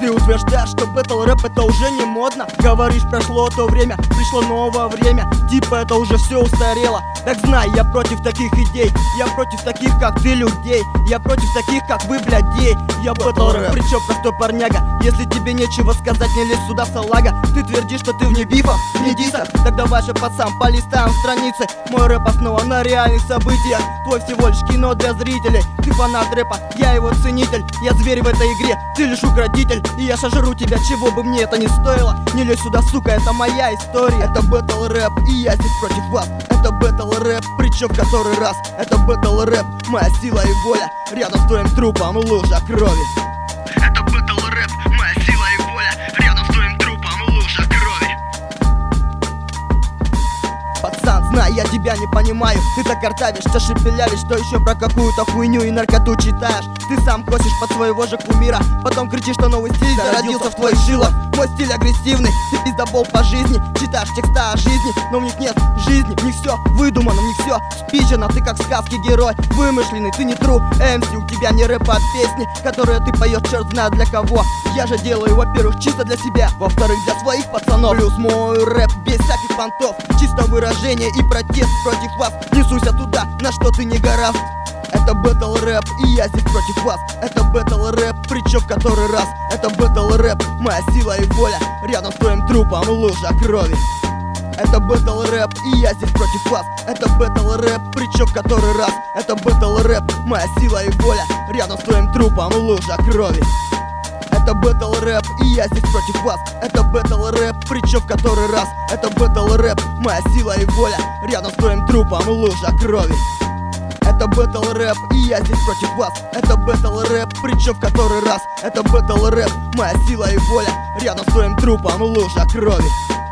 Ты утверждаешь, что бэтл рэп это уже не модно. Говоришь, прошло то время, пришло новое время. Типа это уже все устарело. Так знай, я против таких идей. Я против таких, как ты, людей. Я против таких, как вы, блядей. Я бэтл рэп, причем простой парняга. Если тебе нечего сказать, не лезь сюда, салага. Ты твердишь, что ты вне бифов, вне дисов. Так давай же, пацан, полистаем страницы. Мой рэп основан на реальных событиях. Твой всего лишь кино для зрителей. Ты фанат рэпа, я его ценитель. Я зверь в этой игре, ты лишь укротитель. И я сожру тебя, чего бы мне это ни стоило. Не лезь сюда, сука, это моя история. Это бэтл рэп, и я здесь против вас. Это бэтл рэп, причем в который раз. Это бэтл рэп, моя сила и воля. Рядом с твоим трупом лужа крови. Это бэтл рэп, моя сила и воля. Рядом с твоим трупом лужа крови. Пацан, знай, я тебя не понимаю. Ты так картавишь, шепелявишь, что еще про какую-то хуйню и наркоту читаешь. Ты сам косишь под своего же кумира, потом кричишь, что новый стиль зародился в твоих жилах. Мой стиль агрессивный, ты пиздобол по жизни. Читаешь текста о жизни, но в них нет жизни. В них все выдумано, в них все спичено. Ты как в сказке герой, вымышленный, ты не true MC. У тебя не рэп, а песни, которые ты поешь черт знает для кого. Я же делаю, во-первых, чисто для себя, во-вторых, для своих пацанов. Плюс мой рэп без всяких понтов, чисто выражение и протест против вас. Несуся туда, на что ты не гораст. Это бэтл рэп, и я здесь против вас. Это бэтл рэп, причем в который раз. Это бэтл рэп, моя сила и воля. Рядом с твоим трупом лужа крови. Это бэтл рэп, и я здесь против вас. Это бэтл рэп, причем в который раз. Это бэтл рэп, моя сила и воля. Рядом с твоим трупом лужа крови. Это бэтл рэп, и я здесь против вас. Это бэтл рэп, причем в который раз. Это бэтл рэп, моя сила и воля. Рядом с твоим трупом лужа крови. Это бэтл рэп, и я здесь против вас. Это бэтл рэп, причем в который раз. Это бэтл рэп, моя сила и воля. Рядом с твоим трупом лужа крови.